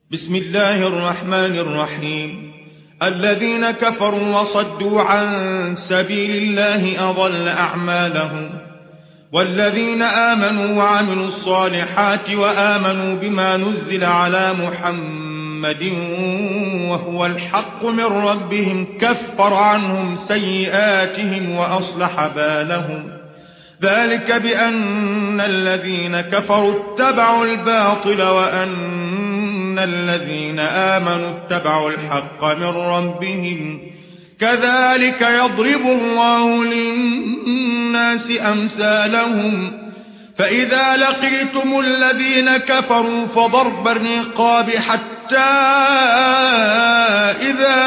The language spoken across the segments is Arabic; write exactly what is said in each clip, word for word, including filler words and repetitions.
بسم الله الرحمن الرحيم. الذين كفروا وصدوا عن سبيل الله أضل أعمالهم، والذين آمنوا وعملوا الصالحات وآمنوا بما نزل على محمد وهو الحق من ربهم كفر عنهم سيئاتهم وأصلح بالهم. ذلك بأن الذين كفروا اتبعوا الباطل وأن الذين آمنوا اتبعوا الحق من ربهم. كذلك يضرب الله للناس أمثالهم. فإذا لقيتم الذين كفروا فضرب الرقاب حتى إذا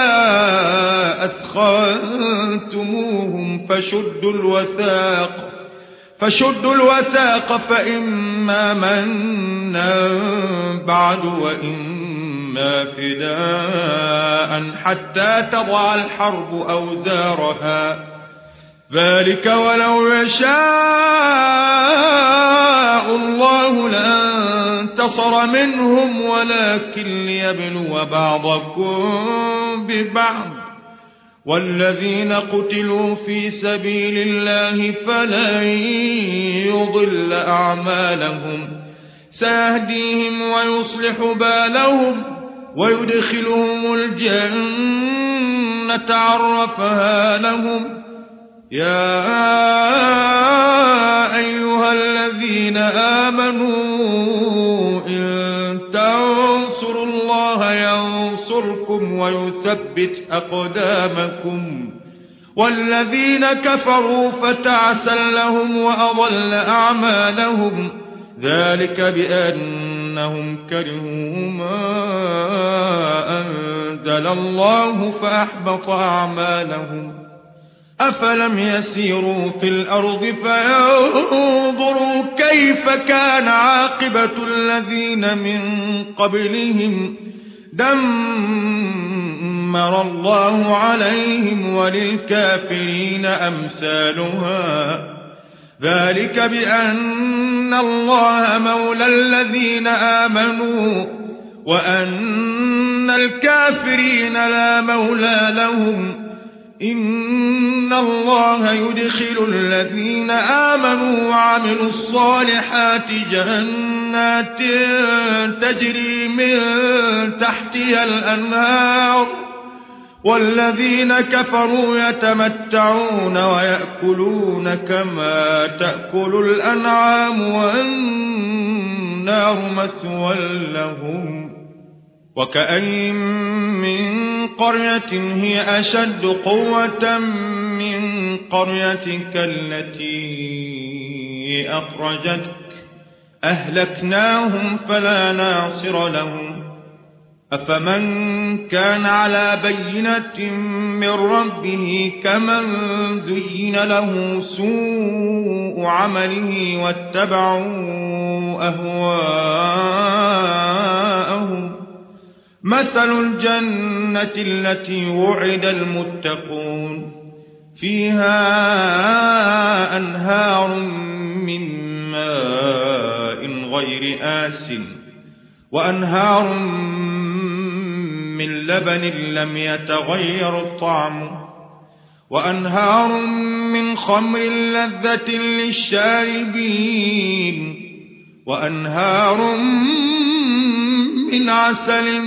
أثخنتموهم فشدوا الوثاق فشدوا الوثاق فإما منا بعد وإما فداء حتى تضع الحرب أوزارها. ذلك ولو يشاء الله لانتصر منهم ولكن ليبلو بعضكم ببعض. والذين قتلوا في سبيل الله فلن يضل أعمالهم سيهديهم ويصلح بالهم ويدخلهم الجنة عرفها لهم. يا أيها الذين آمنوا إن تنصروا الله ينصركم ويثبت أقدامكم. والذين كفروا فتعسا لهم وأضل أعمالهم. ذلك بأنهم كرهوا ما أنزل الله فأحبط أعمالهم. أفلم يسيروا في الأرض فينظروا كيف كان عاقبة الذين من قبلهم. دمر الله عليهم وللكافرين أمثالها. ذلك بأن الله مولى الذين آمنوا وأن الكافرين لا مولى لهم. إن الله يدخل الذين آمنوا وعملوا الصالحات جنات تجري من تحتها الأنهار. والذين كفروا يتمتعون ويأكلون كما تأكل الأنعام والنار مثوى لهم. وكأين من قرية هي أشد قوة من قريتك التي أخرجتك أهلكناهم فلا ناصر لهم. أفمن كان على بينة من ربه كمن زين له سوء عمله واتبعوا أهواءهم. مثل الجنة التي وعد المتقون فيها أنهار من ماء غير آسٍ وأنهار من لبن لم يتغير طعمه وأنهار من خمر لذة للشاربين وأنهار من عسل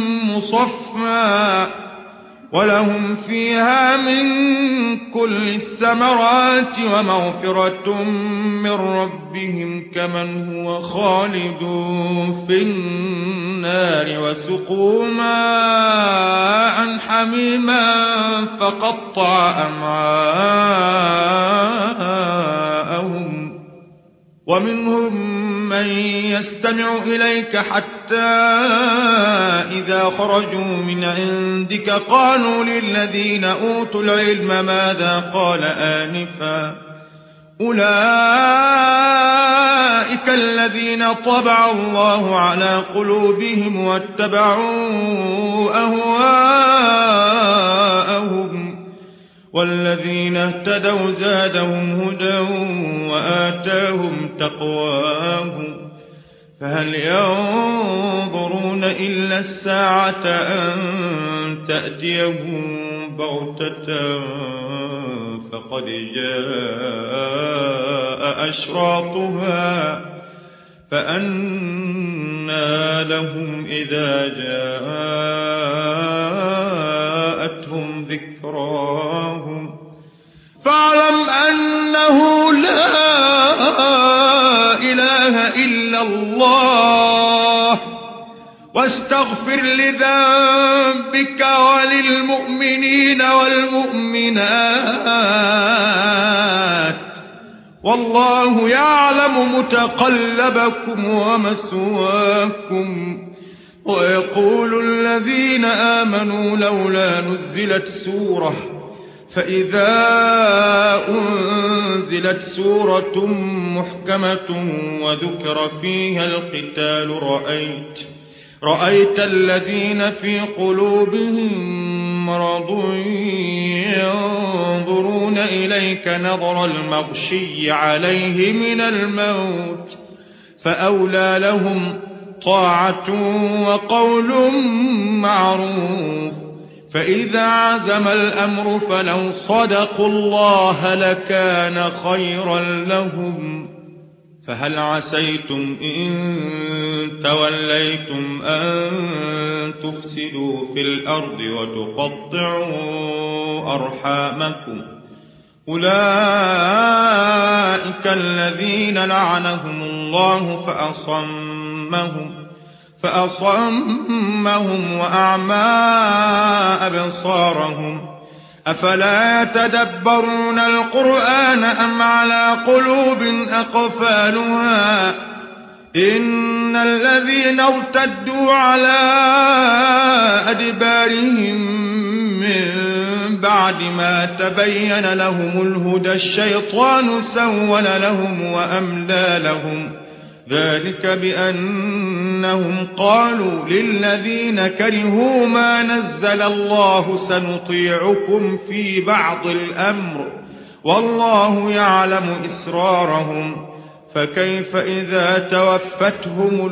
مصفى ولهم فيها من كل الثمرات ومغفرة من ربهم كمن هو خالد في النار وسقوا ماء حميما فقطع أمعاءهم. ومنهم من يستمع إليك حتى إذا خرجوا من عندك قالوا للذين أوتوا العلم ماذا قال آنفا. أولئك الذين طبع الله على قلوبهم واتبعوا أهواءهم. والذين اهتدوا زادهم هدى وآتاهم تقواهم. فهل ينظرون إلا الساعة أن تأتيهم بغتة فقد جاء أشراطها فأنى لهم إذا جاءتهم ذكراهم فاعلم أنه لا إله إلا الله واستغفر لذنبك وللمؤمنين والمؤمنات والله يعلم متقلبكم ومثواكم. ويقول الذين آمنوا لولا نزلت سورة فإذا أنزلت سورة محكمة وذكر فيها القتال رأيت رأيت الذين في قلوبهم مرض ينظرون إليك نظر المغشي عليه من الموت فأولى لهم طاعة وقول معروف. فإذا عزم الأمر فلو صدقوا الله لكان خيرا لهم. فهل عسيتم إن توليتم أن تفسدوا في الأرض وتقطعوا أرحامكم أولئك الذين لعنهم الله فأصمهم فأصمهم وأعمى أبصارهم أفلا يتدبرون القرآن أم على قلوب أقفالها إن الذين ارتدوا على أدبارهم من بعد ما تبين لهم الهدى الشيطان سول لهم وأملى لهم ذلك بأنهم قالوا للذين كرهوا ما نزل الله سنطيعكم في بعض الأمر والله يعلم إسرارهم فكيف إذا توفتهم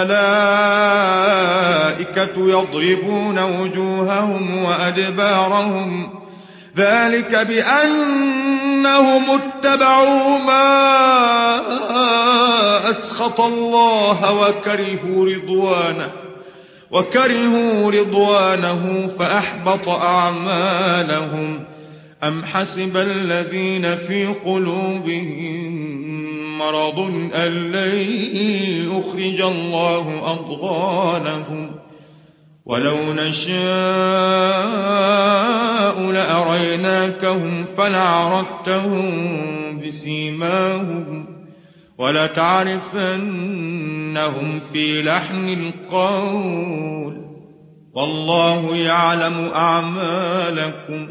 الملائكة يضربون وجوههم وأدبارهم ذلك بأنهم اتبعوا ما أسخط الله وكرهوا رضوانه وكرهوا رضوانه فأحبط أعمالهم. أم حسب الذين في قلوبهم مرض أن لن يخرج الله أضغانهم ولو نشاء لأريناكهم فلعرفتهم بسيماهم ولتعرفنهم في لحن القول والله يعلم أعمالكم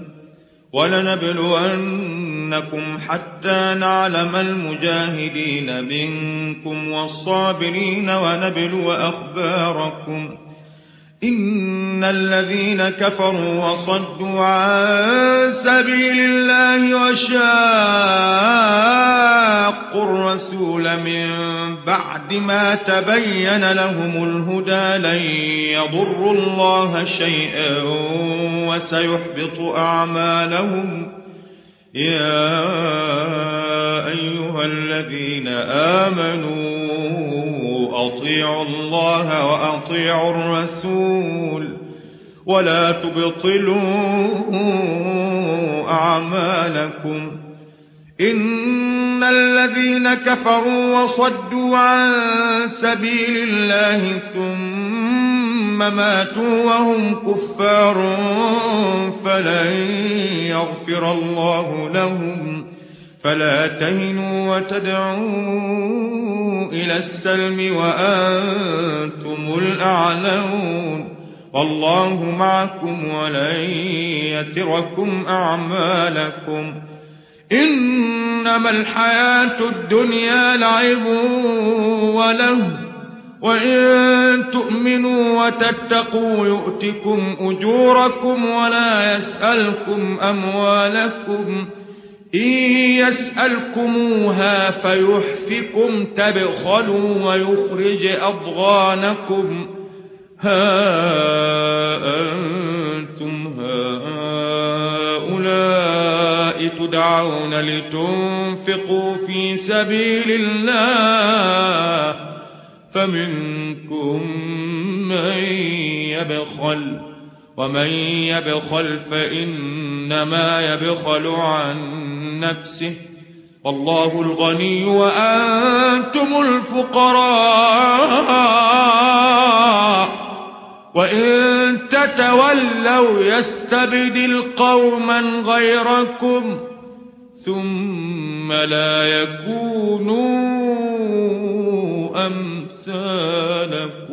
ولنبلونكم حتى نعلم المجاهدين منكم والصابرين ونبلو أخباركم. إن الذين كفروا وصدوا عن سبيل الله وشاقوا الرسول من بعد ما تبين لهم الهدى لن يضروا الله شيئا وسيحبط أعمالهم. يا أيها الذين آمنوا أطيعوا الله وأطيعوا الرسول ولا تبطلوا أعمالكم. إن الذين كفروا وصدوا عن سبيل الله ثم ماتوا وهم كفار فلن يغفر الله لهم فلا تهنوا وتدعوا إلى السلم وأنتم الأعلون والله معكم ولن يتركم أعمالكم. إنما الحياة الدنيا لعب وله وإن تؤمنوا وتتقوا يؤتكم أجوركم ولا يسألكم أموالكم إن يسألكموها فيحفكم تبخلوا ويخرج أضغانكم ها أنتم هؤلاء تدعون لتنفقوا في سبيل الله فمنكم من يبخل ومن يبخل فإنما يبخل عن نفسه والله الغني وأنتم الفقراء وإن تتولوا يستبدل قوما غيركم ثم لا يكونوا أمثالكم.